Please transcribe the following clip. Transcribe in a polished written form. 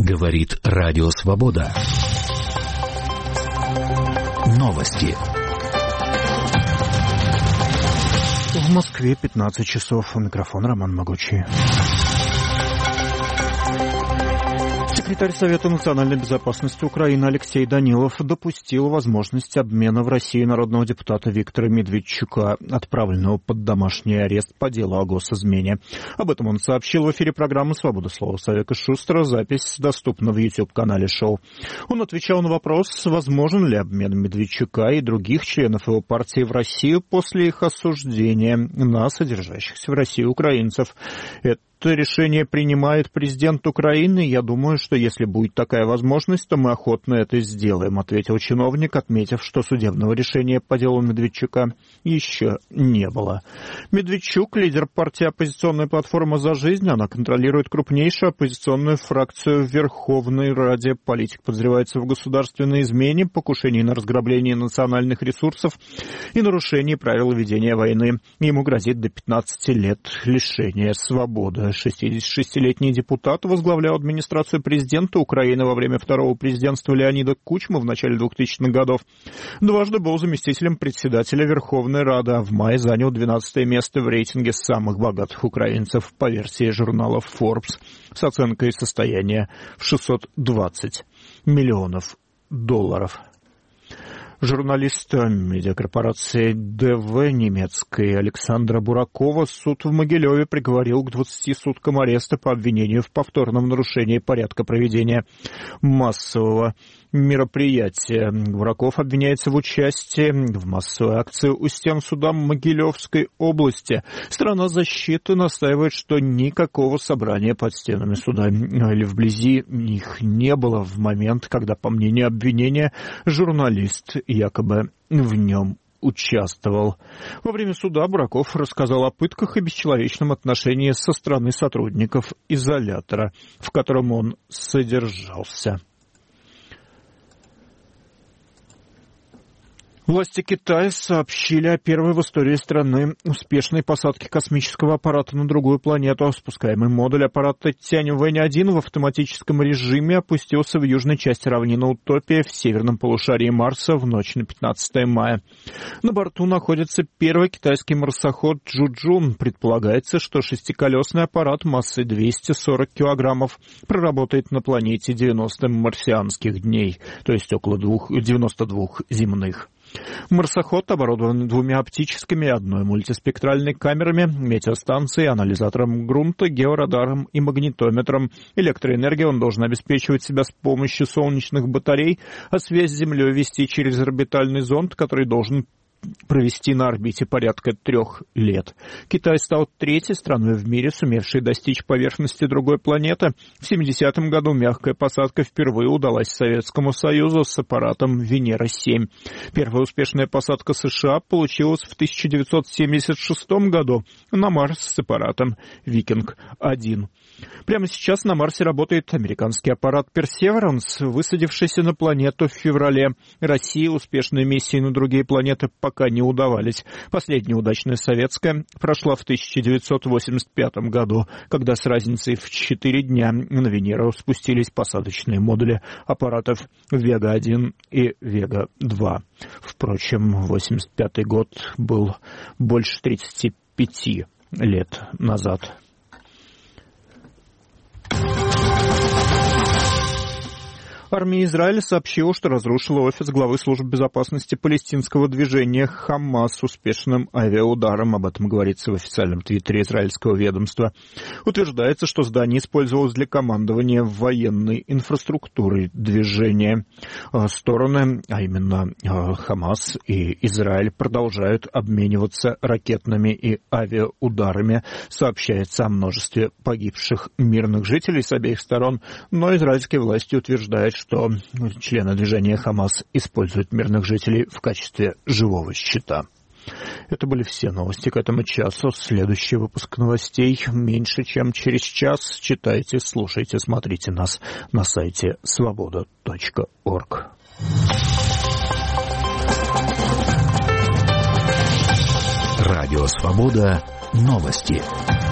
Говорит Радио Свобода. Новости. В Москве 15 часов. У микрофона Роман Могучий. Секретарь Совета национальной безопасности Украины Алексей Данилов допустил возможность обмена в России народного депутата Виктора Медведчука, отправленного под домашний арест по делу о госизмене. Об этом он сообщил в эфире программы «Свобода слова» с Авека Шустера. Запись доступна в YouTube-канале шоу. Он отвечал на вопрос, возможен ли обмен Медведчука и других членов его партии в Россию после их осуждения на содержащихся в России украинцев. Это решение принимает президент Украины. Я думаю, что если будет такая возможность, то мы охотно это сделаем, ответил чиновник, отметив, что судебного решения по делу Медведчука еще не было. Медведчук – лидер партии «Оппозиционная платформа за жизнь». Она контролирует крупнейшую оппозиционную фракцию в Верховной Раде. Политик подозревается в государственной измене, покушении на разграбление национальных ресурсов и нарушении правил ведения войны. Ему грозит до 15 лет лишения свободы. 66-летний депутат возглавлял администрацию президента Украины во время второго президентства Леонида Кучмы в начале 2000-х годов. Дважды был заместителем председателя Верховной Рады, а в мае занял 12-е место в рейтинге самых богатых украинцев по версии журнала Forbes с оценкой состояния в $620 миллионов. Журналиста медиакорпорации ДВ немецкой Александра Буракова суд в Могилеве приговорил к 20 суткам ареста по обвинению в повторном нарушении порядка проведения массового мероприятия. Бураков обвиняется в участии в массовой акции у стен суда Могилевской области. Сторона защиты настаивает, что никакого собрания под стенами суда или вблизи них не было в момент, когда, по мнению обвинения, журналист якобы в нем участвовал. Во время суда Бураков рассказал о пытках и бесчеловечном отношении со стороны сотрудников изолятора, в котором он содержался. Власти Китая сообщили о первой в истории страны успешной посадке космического аппарата на другую планету. Спускаемый модуль аппарата Тяньвэнь-1 в автоматическом режиме опустился в южной части равнины Утопия в северном полушарии Марса в ночь на 15 мая. На борту находится первый китайский марсоход Чжуджун. Предполагается, что шестиколесный аппарат массой 240 килограммов проработает на планете 90 марсианских дней, то есть около 92 земных. Марсоход оборудован 2 оптическими и 1 мультиспектральной камерами, метеостанцией, анализатором грунта, георадаром и магнитометром. Электроэнергию он должен обеспечивать себя с помощью солнечных батарей, а связь с Землей вести через орбитальный зонд, который должен провести на орбите порядка 3 лет. Китай стал 3-й страной в мире, сумевшей достичь поверхности другой планеты. В 70-м году мягкая посадка впервые удалась Советскому Союзу с аппаратом Венера-7. Первая успешная посадка США получилась в 1976 году на Марс с аппаратом Викинг-1. Прямо сейчас на Марсе работает американский аппарат Perseverance, высадившийся на планету в феврале. России успешные миссии на другие планеты пока не удавались. Последняя удачная советская прошла в 1985 году, когда с разницей в 4 дня на Венеру спустились посадочные модули аппаратов Вега-1 и Вега-2. Впрочем, 1985 год был больше 35 лет назад. Армия Израиля сообщила, что разрушила офис главы службы безопасности палестинского движения «Хамас» успешным авиаударом. Об этом говорится в официальном твиттере израильского ведомства. Утверждается, что здание использовалось для командования военной инфраструктурой движения. Стороны, а именно «Хамас» и Израиль, продолжают обмениваться ракетными и авиаударами. Сообщается о множестве погибших мирных жителей с обеих сторон, но израильские власти утверждают, что члены движения «Хамас» используют мирных жителей в качестве живого щита. Это были все новости к этому часу. Следующий выпуск новостей меньше, чем через час. Читайте, слушайте, смотрите нас на сайте svoboda.org. Радио «Свобода». Новости.